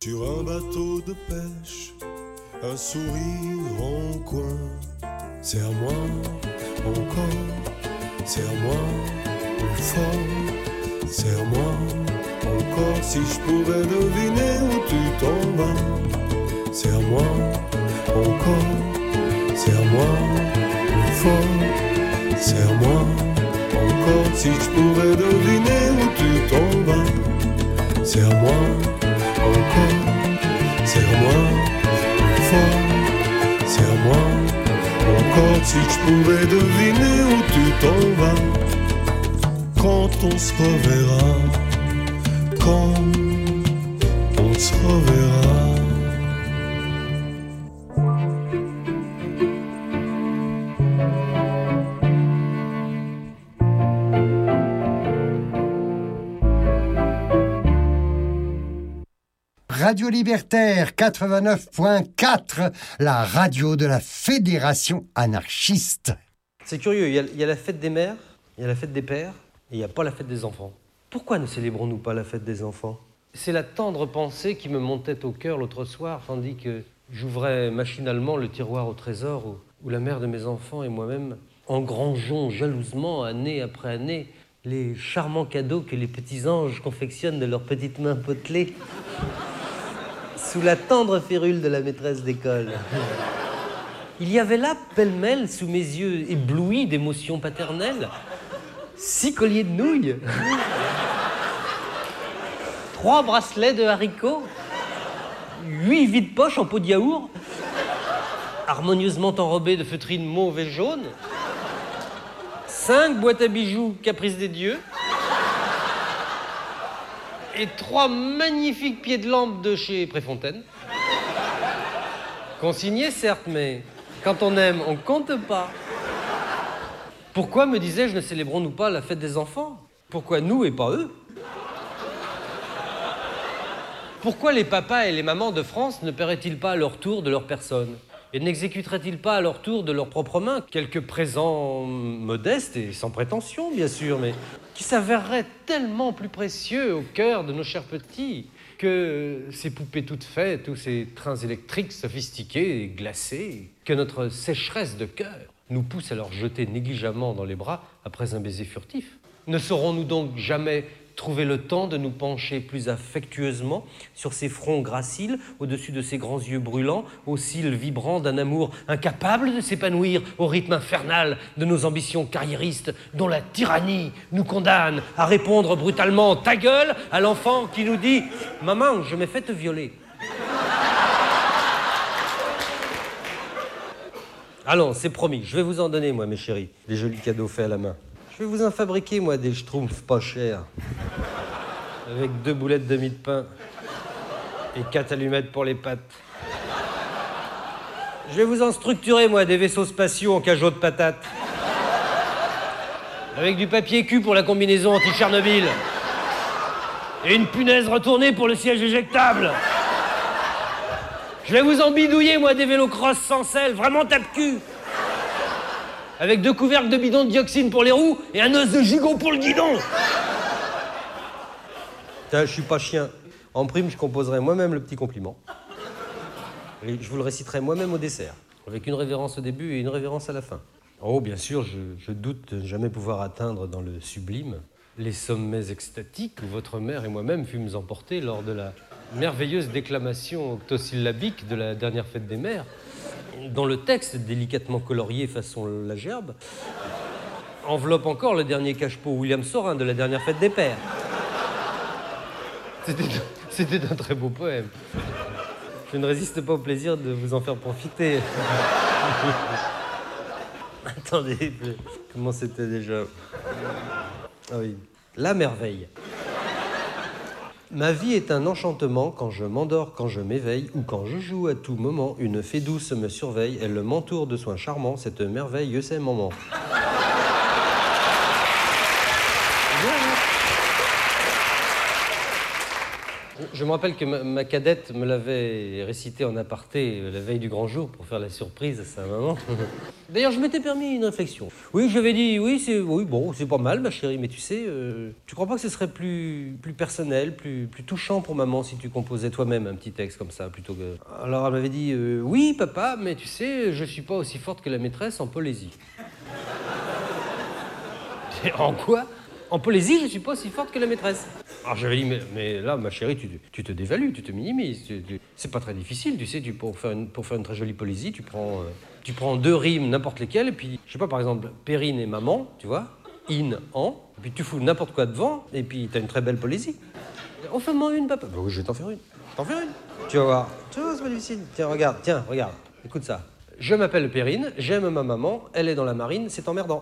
Sur un bateau de pêche, un sourire en coin. Serre-moi encore, serre-moi plus fort. Serre-moi encore si je pouvais deviner où tu t'en vas. Serre-moi encore, serre-moi plus fort. Serre-moi encore si je pouvais deviner où tu t'en vas. Serre-moi encore, serre-moi plus fort. Serre-moi encore si je pouvais deviner où tu t'en vas. Quand on se reverra, quand on se reverra. Radio Libertaire 89.4, la radio de la Fédération anarchiste. C'est curieux, il y a la fête des mères, il y a la fête des pères, et il n'y a pas la fête des enfants. Pourquoi ne célébrons-nous pas la fête des enfants? C'est la tendre pensée qui me montait au cœur l'autre soir, tandis que j'ouvrais machinalement le tiroir au trésor où la mère de mes enfants et moi-même engrangeons jalousement, année après année, les charmants cadeaux que les petits anges confectionnent de leurs petites mains potelées sous la tendre férule de la maîtresse d'école. Il y avait là, pêle-mêle, sous mes yeux éblouis d'émotions paternelles, 6 colliers de nouilles, 3 bracelets de haricots, 8 vides-poches en pot de yaourt, harmonieusement enrobés de feutrines mauve et jaune, 5 boîtes à bijoux Caprice des dieux, et 3 magnifiques pieds de lampe de chez Préfontaine. Consignés, certes, mais quand on aime, on compte pas. Pourquoi, me disais-je, ne célébrons-nous pas la fête des enfants? Pourquoi nous et pas eux? Pourquoi les papas et les mamans de France ne paieraient-ils pas à leur tour de leur personne? Et n'exécuteraient-ils pas à leur tour de leurs propres mains quelques présents modestes et sans prétention, bien sûr, mais qui s'avéreraient tellement plus précieux au cœur de nos chers petits que ces poupées toutes faites ou ces trains électriques sophistiqués et glacés, que notre sécheresse de cœur nous pousse à leur jeter négligemment dans les bras après un baiser furtif? Ne saurons-nous donc jamais trouver le temps de nous pencher plus affectueusement sur ces fronts graciles, au-dessus de ces grands yeux brûlants, aux cils vibrants d'un amour incapable de s'épanouir au rythme infernal de nos ambitions carriéristes, dont la tyrannie nous condamne à répondre brutalement « ta gueule » à l'enfant qui nous dit « maman, je m'ai fait te violer ». Allons, c'est promis, je vais vous en donner, moi, mes chéris, les jolis cadeaux faits à la main. Je vais vous en fabriquer, moi, des schtroumpfs pas chers. Avec 2 boulettes de mie de pain et 4 allumettes pour les pattes. Je vais vous en structurer, moi, des vaisseaux spatiaux en cajot de patates. Avec du papier cul pour la combinaison anti-Tchernobyl. Et une punaise retournée pour le siège éjectable. Je vais vous en bidouiller, moi, des vélos cross sans selle, vraiment tape-cul. Avec 2 couvercles de bidon de dioxine pour les roues et un os de gigot pour le guidon. Tiens, je suis pas chien. En prime, je composerai moi-même le petit compliment. Et je vous le réciterai moi-même au dessert, avec une révérence au début et une révérence à la fin. Oh, bien sûr, je doute de ne jamais pouvoir atteindre dans le sublime les sommets extatiques où votre mère et moi-même fûmes emportés lors de la merveilleuse déclamation octosyllabique de la dernière fête des mères, dont le texte, délicatement colorié façon la gerbe, enveloppe encore le dernier cache-pot William Saurin de la dernière fête des pères. C'était un très beau poème. Je ne résiste pas au plaisir de vous en faire profiter. Attendez, comment c'était déjà? Ah oui, la merveille. Ma vie est un enchantement quand je m'endors, quand je m'éveille ou quand je joue à tout moment. Une fée douce me surveille, elle m'entoure de soins charmants. Cette merveille, c'est maman. Je me rappelle que ma cadette me l'avait récité en aparté la veille du grand jour pour faire la surprise à sa maman. D'ailleurs, je m'étais permis une réflexion. Oui, je lui avais dit, oui, c'est pas mal, ma chérie, mais tu sais, tu crois pas que ce serait plus personnel, plus touchant pour maman si tu composais toi-même un petit texte comme ça, plutôt que... Alors, elle m'avait dit, oui, papa, mais tu sais, je suis pas aussi forte que la maîtresse en poésie. En quoi ? En poésie, je suis pas aussi forte que la maîtresse. Alors j'avais dit, mais là, ma chérie, tu te dévalues, tu te minimises. C'est pas très difficile, tu sais, pour faire une très jolie poésie, tu prends 2 rimes, n'importe lesquelles, et puis, je sais pas, par exemple, Perrine et maman, tu vois, in, en, et puis tu fous n'importe quoi devant, et puis t'as une très belle poésie. En fais-moi une, papa. Bah oui, je vais t'en faire une. Tu vas voir. Tu vois, c'est pas difficile. Tiens, regarde, écoute ça. Je m'appelle Perrine, j'aime ma maman, elle est dans la marine, c'est emmerdant.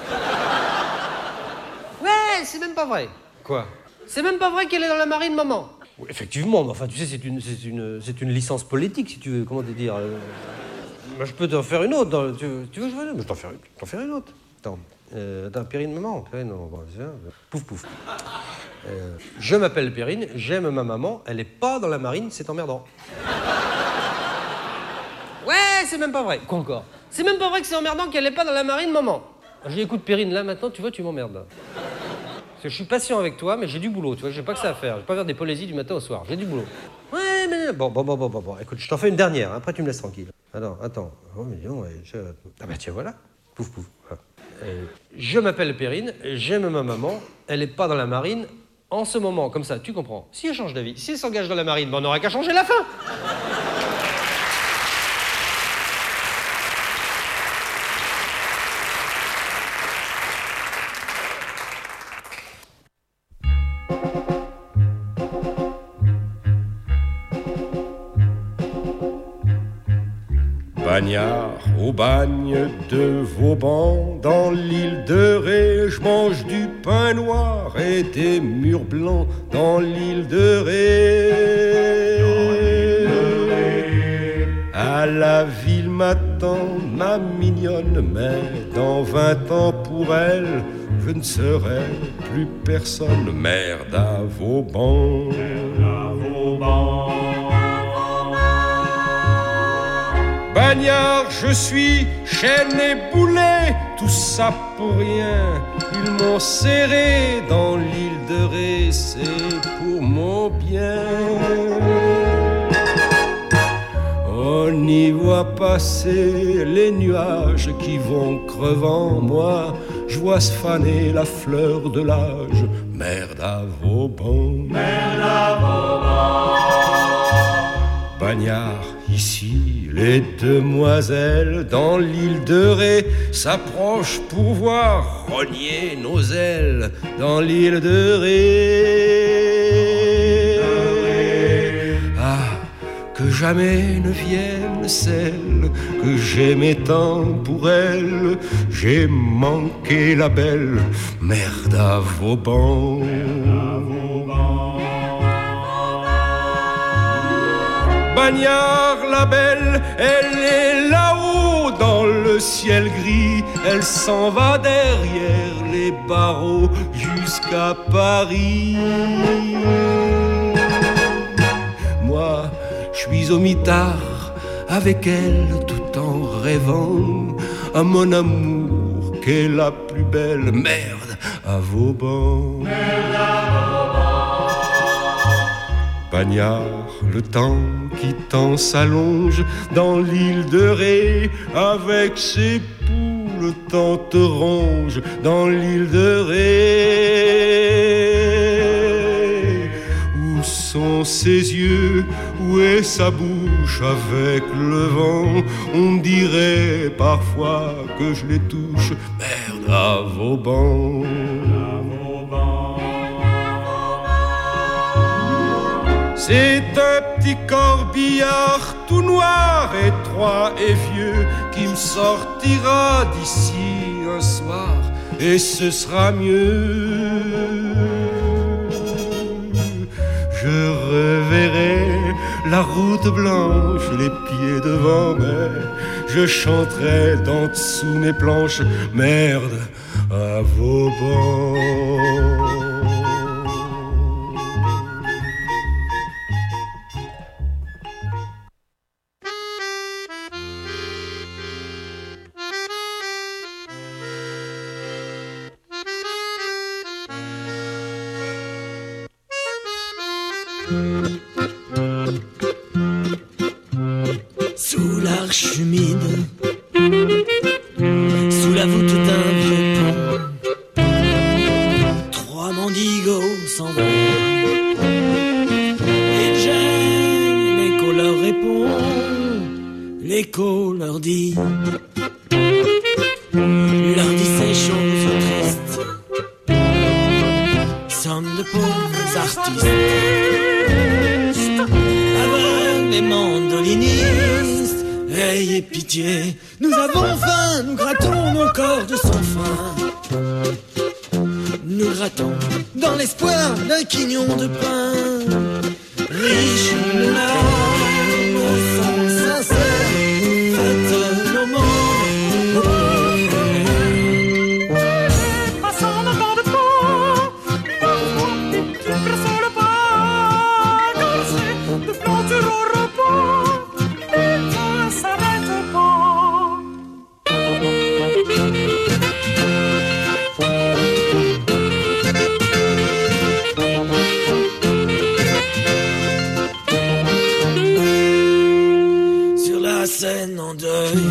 Ouais, c'est même pas vrai. Quoi ? C'est même pas vrai qu'elle est dans la marine, maman. Oui, effectivement, mais enfin, tu sais, c'est une licence politique, si tu veux, comment te dire. Moi, je peux t'en faire une autre. Tu veux que je fasse une autre ? Je t'en faire une autre. Attends, Perrine, maman. Perrine, non, pouf, pouf. Je m'appelle Perrine, j'aime ma maman, elle est pas dans la marine, c'est emmerdant. Ouais, c'est même pas vrai. Quoi encore ? C'est même pas vrai que c'est emmerdant qu'elle est pas dans la marine, maman. J'ai dit, écoute, Perrine, là, maintenant, tu vois, tu m'emmerdes. Parce que je suis patient avec toi, mais j'ai du boulot, tu vois, j'ai pas que ça à faire. Je vais pas faire des poésies du matin au soir, j'ai du boulot. Ouais, mais... Bon. Écoute, je t'en fais une dernière, hein, après tu me laisses tranquille. Attends. Oh, mais non, ah bah tiens, voilà. Pouf. Je m'appelle Perrine, j'aime ma maman, elle est pas dans la marine en ce moment, comme ça, tu comprends. Si elle change d'avis, si elle s'engage dans la marine, ben on n'aura qu'à changer la fin. Bagnard au bagne de Vauban, dans l'île de Ré, je mange du pain noir et des murs blancs dans l'île de Ré. À la ville m'attend ma mignonne, mais dans 20 ans pour elle, je ne serai plus personne. Merde à Vauban. Bagnard, je suis chaîne et boulet, tout ça pour rien. Ils m'ont serré dans l'île de Ré, c'est pour mon bien. On y voit passer les nuages qui vont crevant. Moi, je vois se faner la fleur de l'âge. Merde à Vauban. Bagnard, ici, les demoiselles dans l'île de Ré s'approchent pour voir rogner nos ailes dans l'île de Ré. Ah, que jamais ne vienne celle que j'aimais tant pour elle. J'ai manqué la belle, merde à Vauban. Bagnard, la belle, elle est là-haut dans le ciel gris. Elle s'en va derrière les barreaux jusqu'à Paris. Moi, je suis au mitard avec elle tout en rêvant à mon amour qu'est la plus belle. Merde à Vauban. Bagnard, le temps qui tant s'allonge dans l'île de Ré, avec ses poules tant te ronge dans l'île de Ré. Où sont ses yeux, où est sa bouche avec le vent? On dirait parfois que je les touche. Merde à Vauban. C'est un petit corbillard tout noir, étroit et vieux, qui me sortira d'ici un soir, et ce sera mieux. Je reverrai la route blanche, les pieds devant, mais je chanterai d'en dessous mes planches. Merde à Vauban. Sous l'arche humide, sous la voûte d'un vieux pont, trois mendigos s'en vont. Ils gênent, l'écho leur répond, l'écho leur dit ces choses tristes. Sommes de pauvres artistes, aveugles et mandolinistes. Ayez pitié, nous avons faim, nous grattons nos corps de sans fin. Nous grattons dans l'espoir d'un quignon de pain. Riches larmes sont sincères, faites nos mots. Scène en deuil,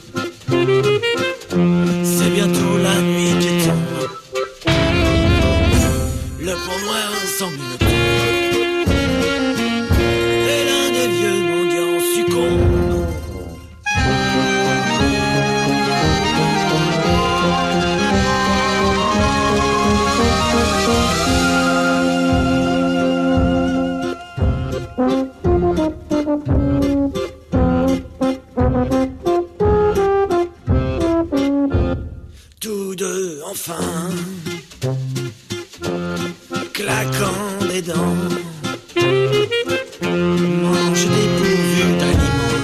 c'est bientôt la nuit qui tombe. Le pont noir semble une tombe, et l'un des vieux mendiants succombe. Tous deux enfin, claquant des dents, mangent dépourvus d'aliments,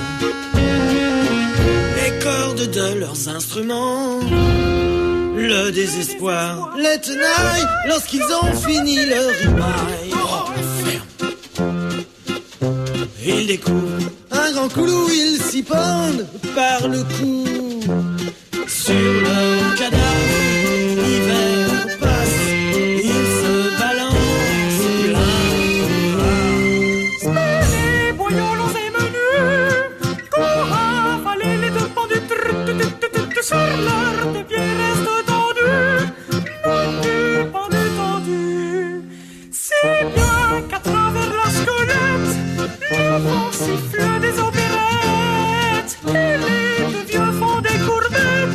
les cordes de leurs instruments. Le désespoir les tenaille lorsqu'ils ont fini leur rimaille. Oh, ferme. Ils découvrent un grand coulou, ils s'y pendent par le cou. Sur leur cadavre, l'hiver passe, ils se balancent plein de grâce. Les boyaux longs et menus, qu'on rafale les deux pendus, sur l'heure des pieds restent tendus, pendus. Si bien qu'à travers la squelette, le vent siffle des opérettes, et les deux vieux font des courbettes.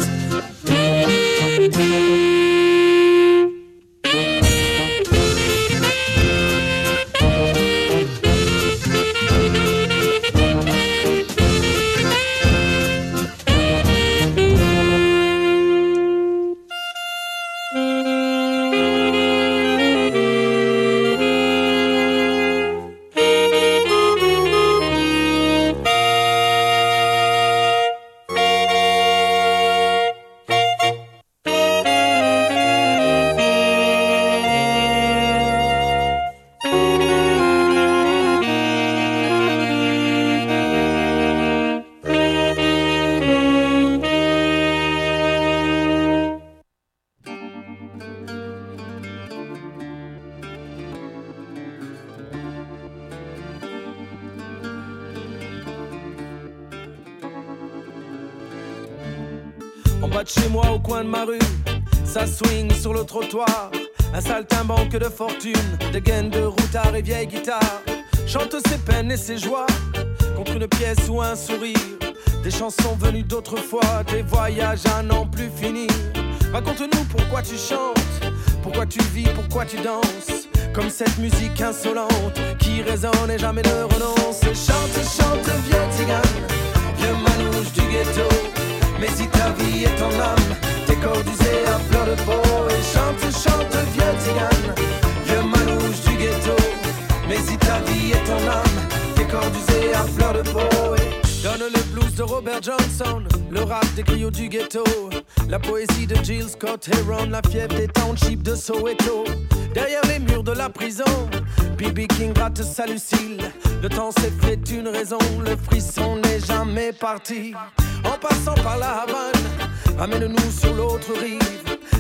En bas de chez moi, au coin de ma rue, ça swing sur le trottoir. Un saltimbanque de fortune, des gaines de routard et vieilles guitares. Chante ses peines et ses joies contre une pièce ou un sourire. Des chansons venues d'autrefois, des voyages à n'en plus finir. Raconte-nous pourquoi tu chantes, pourquoi tu vis, pourquoi tu danses. Comme cette musique insolente qui résonne et jamais ne renonce. Chante, chante, vieux tzigane, vieux manouche du ghetto. Mais si ta vie est en âme, tes cordes usées à fleur de peau. Et chante, chante, vieux tzigane, vieux manouche du ghetto. Mais si ta vie est en âme, tes cordes usées à fleur de peau. Et donne le blues de Robert Johnson, le rap des griots du ghetto, la poésie de Jill Scott Heron, la fièvre des townships de Soweto. Derrière les murs de la prison, B.B. King gratte sa Lucille. Le temps s'est fait une raison, le frisson n'est jamais parti. En passant par la Havane, amène-nous sur l'autre rive.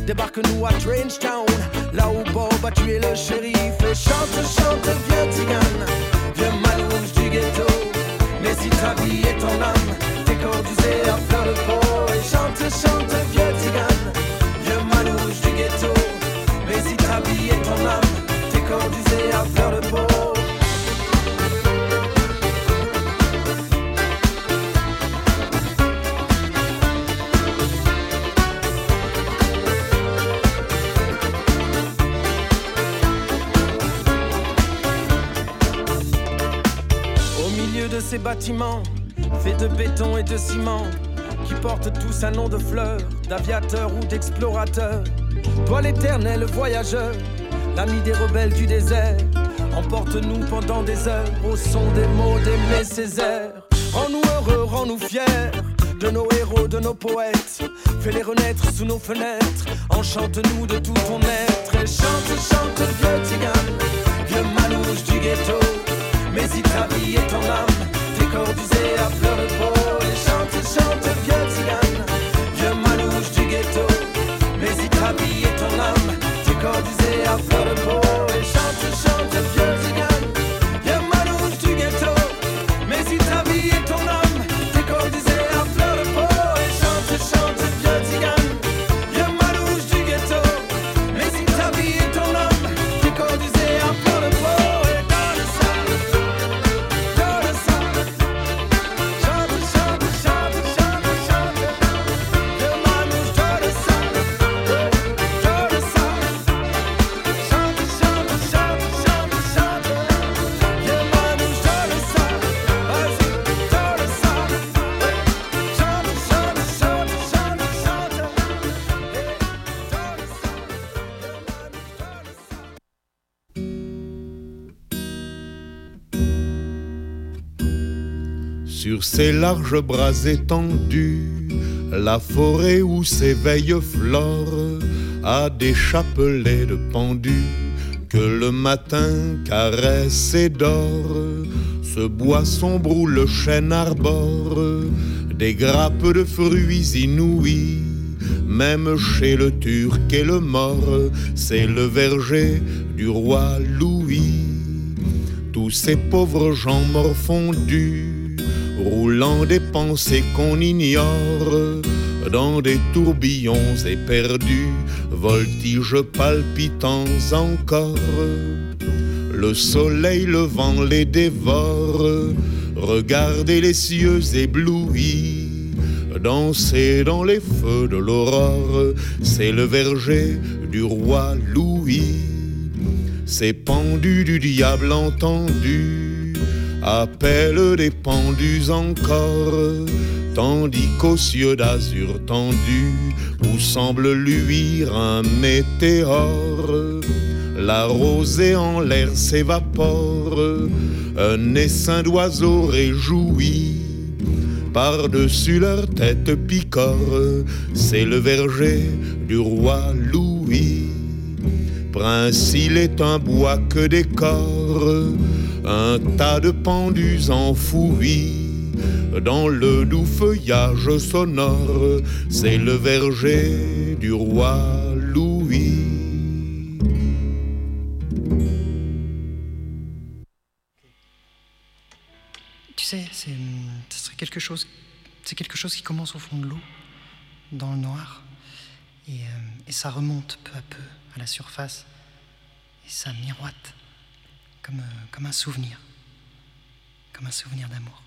débarque-nous à Trenchtown, là où Bob a tué le shérif. Et chante, chante, vieux tigane, vieux manouche du ghetto. Mais si ta vie est ton âme, t'es cordusé à fleur de peau. Et chante, chante, vieux tigane, vieux manouche du ghetto. Mais si ta vie est ton âme, t'es cordusé à fleur de peau. De ces bâtiments faits de béton et de ciment, qui portent tous un nom de fleur, d'aviateur ou d'explorateur. Toi l'éternel voyageur, l'ami des rebelles du désert, emporte-nous pendant des heures au son des mots d'Aimé Césaire. Rends-nous heureux, rends-nous fiers de nos héros, de nos poètes. Fais-les renaître sous nos fenêtres, enchante-nous de tout ton être. Et chante, chante, vieux tigane, vieux manouche du ghetto. Mais si ta vie est ton âme, t'es cordusé à fleur de peau. Et chante, chante, vieux tigane, vieux manouche du ghetto. Mais si ta vie est ton âme, t'es cordusé à fleur de peau. Et chante, chante, vieux tigane, vieux manouche du ghetto. Mais si ta vie est ton âme, t'es cordusé à fleur de peau. Et chante, chante, vieux tigane, vieux manouche du ghetto. Mais si ta vie est ton âme, t'es cordusé à fleur de peau. Sur ces larges bras étendus, la forêt où s'éveille flore a des chapelets de pendus que le matin caresse et dort. Ce bois sombre où le chêne arbore des grappes de fruits inouïs. Même chez le Turc et le Mort, c'est le verger du roi Louis. Tous ces pauvres gens morfondus, roulant des pensées qu'on ignore, dans des tourbillons éperdus, voltiges palpitants encore. Le soleil levant les dévore, regardez les cieux éblouis, danser dans les feux de l'aurore, c'est le verger du roi Louis. Ces pendus du diable entendus appellent des pendus encore, tandis qu'aux cieux d'azur tendu, où semble luire un météore, la rosée en l'air s'évapore, un essaim d'oiseaux réjouis, par-dessus leur tête picore, c'est le verger du roi Louis. Prince, il est un bois que décore un tas de pendus enfouis dans le doux feuillage sonore, c'est le verger du roi Louis. Tu sais, c'est quelque chose qui commence au fond de l'eau, dans le noir, et ça remonte peu à peu à la surface, et ça miroite comme un souvenir d'amour.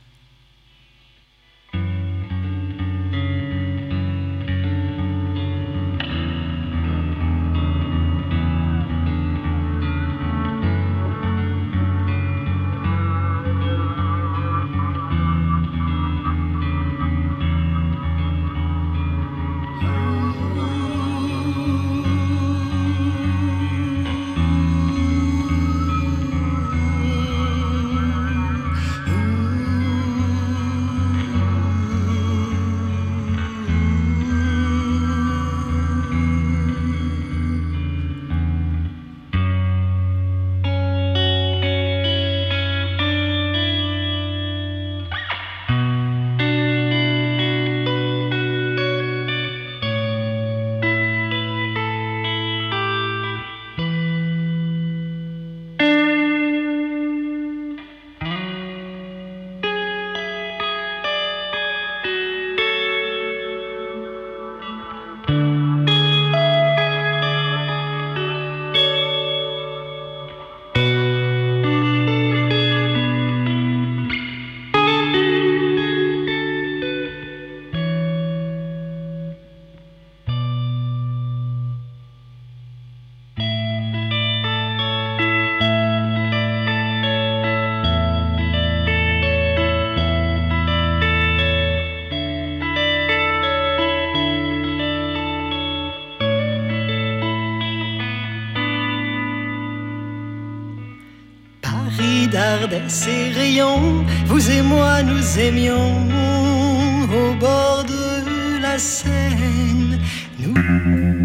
ardait ses rayons. Vous et moi nous aimions au bord de la Seine. Nous